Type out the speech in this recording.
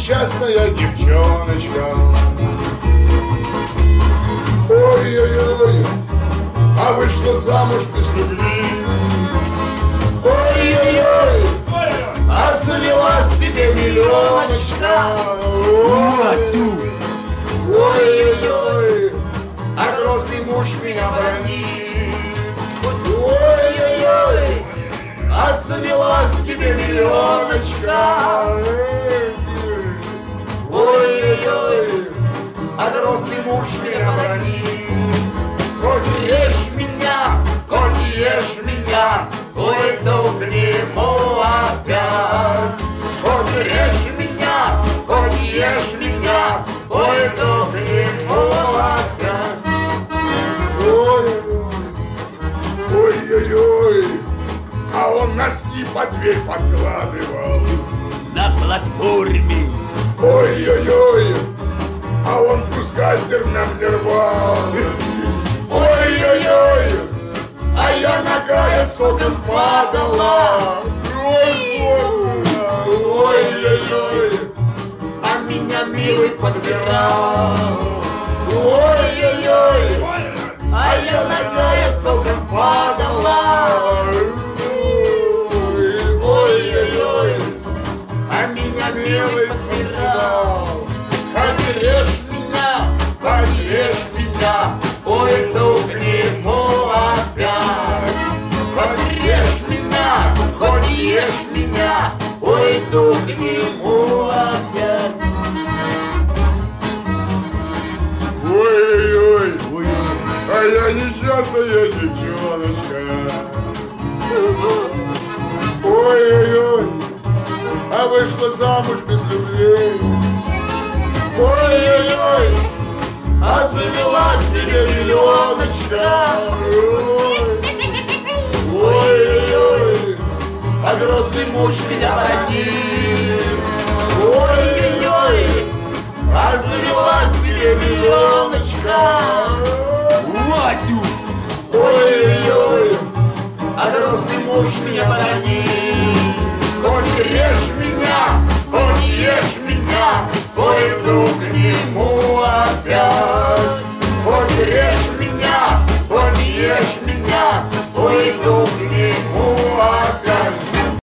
несчастная девчоночка. Ой-ой-ой, а вышла замуж без любви. Ой-ой-ой, а завела себе миллионочка. Ой-ой-ой, а грозный муж меня бронит. Ой-ой-ой, а завела себе миллионочка. Ой-ой-ой, а грозный муж меня бронит. Хоть ешь меня, хоть ешь меня, уйду к нему опять. Хоть режь меня, хоть ешь меня, уйду к нему опять. Ой-ой-ой, а он носки под дверь подкладывал. На платформе. Ой-ой-ой, а он бюстгальтер нам не рвал. Ой-ой-ой, а я ногая с окон падала. Ой-ой-ой, а меня милый подбирал. Ой-ой-ой, а я ногая с окон падала. Ой-ой-ой, а меня милый подбирал. Хоть режь меня, хоть режь меня, уйду к нему опять. Хоть режь меня, хоть ешь меня, уйду к нему опять. Ой-ой-ой, а я несчастная девчоночка. Ой-ой-ой, а вышла замуж без любви. Ой-ой-ой, а завела себе миллионочка. Ой-ой-ой, а грозный муж меня бронит. Ой-ой-ой,